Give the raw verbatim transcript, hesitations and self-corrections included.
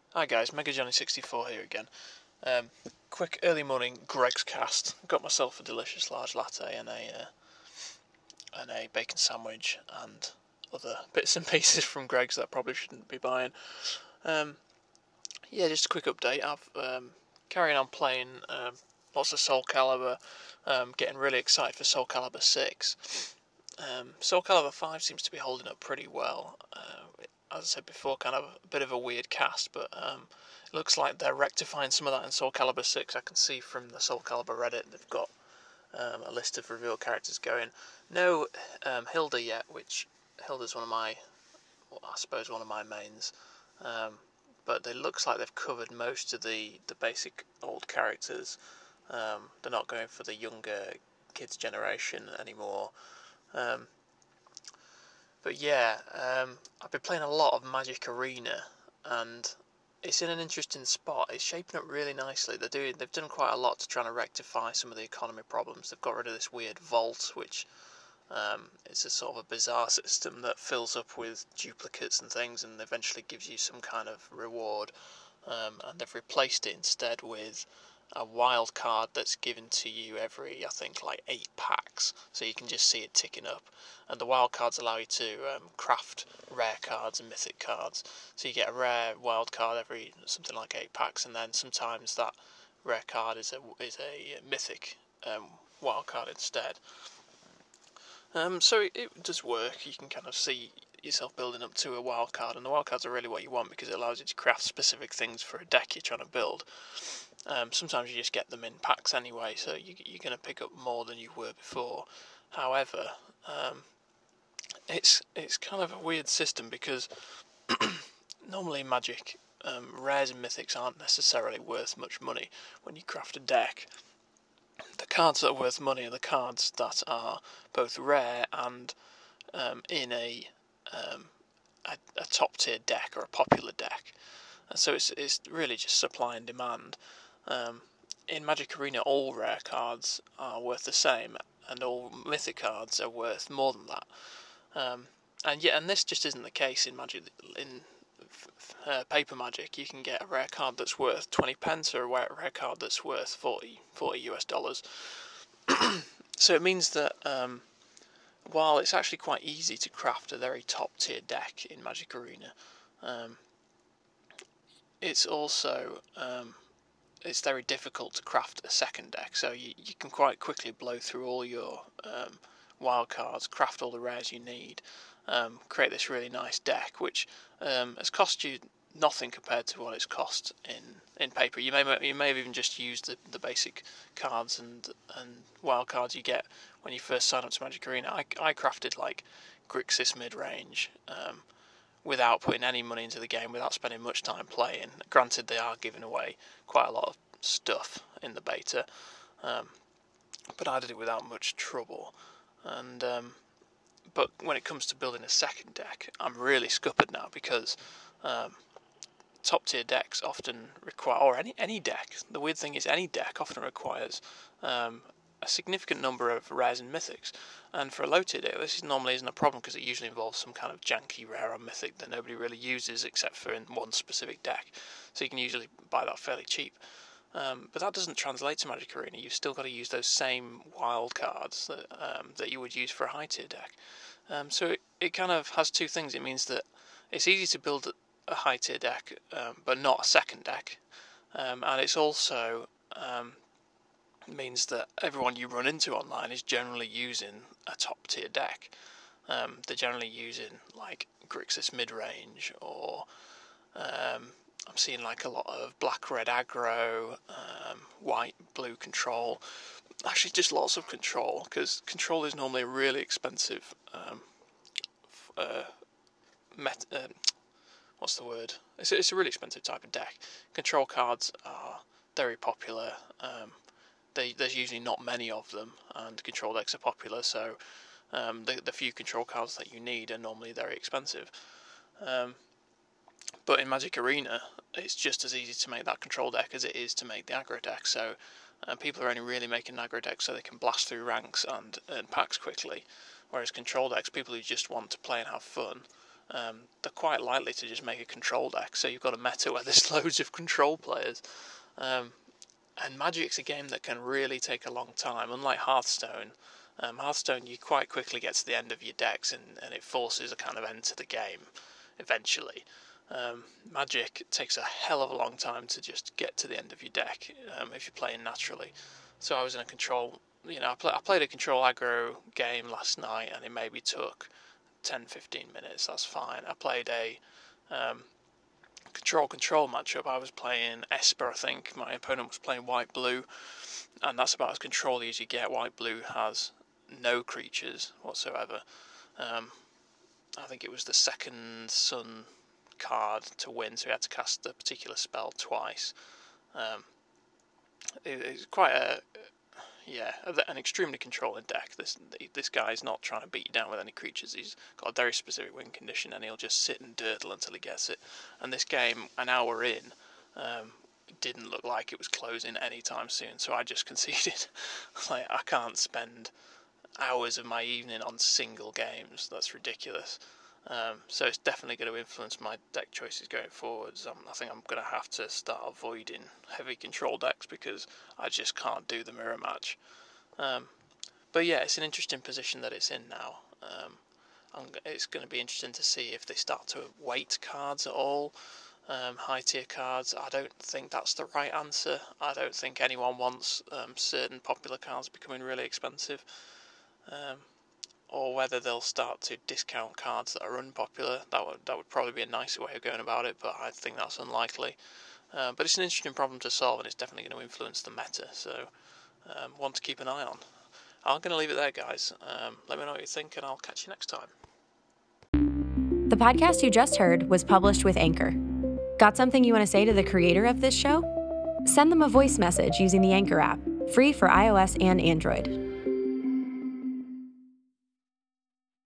Hi guys, Mega Johnny sixty-four here again. Um, quick early morning Greg's cast. Got myself a delicious large latte and a uh, and a bacon sandwich and other bits and pieces from Greg's that I probably shouldn't be buying. Um, yeah, just a quick update. I've um, carrying on playing um, lots of Soul Calibur. Um, getting really excited for Soul Calibur six. Um, Soul Calibur five seems to be holding up pretty well. Uh, as I said before, kind of a bit of a weird cast, but um, it looks like they're rectifying some of that in Soul Calibur six. I can see from the Soul Calibur Reddit they've got um, a list of revealed characters going. No um, Hilda yet, which Hilda's one of my, well, I suppose one of my mains. Um, but it looks like they've covered most of the, the basic old characters. Um, they're not going for the younger kids generation anymore. Um, but yeah, um, I've been playing a lot of Magic Arena, and it's in an interesting spot. It's shaping up really nicely. They're doing, they've done quite a lot to try to rectify some of the economy problems. They've got rid of this weird vault, which um, is a sort of a bizarre system that fills up with duplicates and things, and eventually gives you some kind of reward. Um, and they've replaced it instead with a wild card that's given to you every, I think, like eight packs, so you can just see it ticking up. And the wild cards allow you to um, craft rare cards and mythic cards, so you get a rare wild card every something like eight packs, and then sometimes that rare card is a is a mythic um, wild card instead. Um, so it, it does work. You can kind of see yourself building up to a wild card, and the wild cards are really what you want because it allows you to craft specific things for a deck you're trying to build. Um, sometimes you just get them in packs anyway, so you, you're going to pick up more than you were before. However, um, it's it's kind of a weird system because normally in Magic, um, rares and mythics aren't necessarily worth much money when you craft a deck. The cards that are worth money are the cards that are both rare and um, in a, um, a a top tier deck or a popular deck. And so it's it's really just supply and demand. Um, in Magic Arena, all rare cards are worth the same, and all mythic cards are worth more than that. Um, and yeah, and this just isn't the case in Magic. In uh, Paper Magic, you can get a rare card that's worth twenty pence, or a rare card that's worth forty, forty U S dollars. So it means that um, while it's actually quite easy to craft a very top tier deck in Magic Arena, um, it's also um, it's very difficult to craft a second deck, so you, you can quite quickly blow through all your um, wild cards, craft all the rares you need, um, create this really nice deck, which um, has cost you nothing compared to what it's cost in, in paper. You may you may have even just used the, the basic cards and and wild cards you get when you first sign up to Magic Arena. I, I crafted like Grixis mid range. Um, without putting any money into the game, without spending much time playing. Granted, they are giving away quite a lot of stuff in the beta, um, but I did it without much trouble. And um, but when it comes to building a second deck, I'm really scuppered now because um, top tier decks often require, or any any deck. The weird thing is, any deck often requires um, a significant number of rares and mythics. And for a low tier deck, this normally isn't a problem because it usually involves some kind of janky rare or mythic that nobody really uses except for in one specific deck. So you can usually buy that fairly cheap. Um, but that doesn't translate to Magic Arena. You've still got to use those same wild cards that um, that you would use for a high tier deck. Um, so it, it kind of has two things. It means that it's easy to build a high tier deck, um, but not a second deck. Um, and it's also um, means that everyone you run into online is generally using a top tier deck. Um, they're generally using like Grixis mid range, or um, I'm seeing like a lot of black red aggro, um, white blue control. Actually, just lots of control, because control is normally a really expensive um, uh, met. Uh, what's the word? It's a, it's a really expensive type of deck. Control cards are very popular. Um, They, there's usually not many of them, and control decks are popular, so um, the, the few control cards that you need are normally very expensive. Um, but in Magic Arena, it's just as easy to make that control deck as it is to make the aggro deck, so uh, people are only really making an aggro deck so they can blast through ranks and earn packs quickly, whereas control decks, people who just want to play and have fun, um, they're quite likely to just make a control deck. So you've got a meta where there's loads of control players. Um, and Magic's a game that can really take a long time. Unlike Hearthstone, um, Hearthstone you quite quickly get to the end of your decks and, and it forces a kind of end to the game eventually. Um, Magic takes a hell of a long time to just get to the end of your deck um, if you're playing naturally. So I was in a control, you know, I, play, I played a control aggro game last night and it maybe took ten to fifteen minutes, that's fine. I played a um, control control matchup. I was playing Esper, I think. My opponent was playing white blue, and that's about as control-y as you get. White blue has no creatures whatsoever. Um, I think it was the second sun card to win, so he had to cast a particular spell twice. Um, it, it's quite a yeah, an extremely controlling deck. This this guy's not trying to beat you down with any creatures. He's got a very specific win condition, and he'll just sit and durdle until he gets it. And this game, an hour in, um, didn't look like it was closing anytime soon. So I just conceded. Like, I can't spend hours of my evening on single games. That's ridiculous. Um, so it's definitely going to influence my deck choices going forwards. Um, I think I'm going to have to start avoiding heavy control decks because I just can't do the mirror match. Um, but yeah, it's an interesting position that it's in now. Um, I'm, it's going to be interesting to see if they start to weight cards at all, um, high tier cards. I don't think that's the right answer. I don't think anyone wants um, certain popular cards becoming really expensive. Um, or whether they'll start to discount cards that are unpopular. That would that would probably be a nicer way of going about it, but I think that's unlikely. Uh, but it's an interesting problem to solve, and it's definitely going to influence the meta, so um, one to keep an eye on. I'm going to leave it there, guys. Um, let me know what you think, and I'll catch you next time. The podcast you just heard was published with Anchor. Got something you want to say to the creator of this show? Send them a voice message using the Anchor app, free for iOS and Android.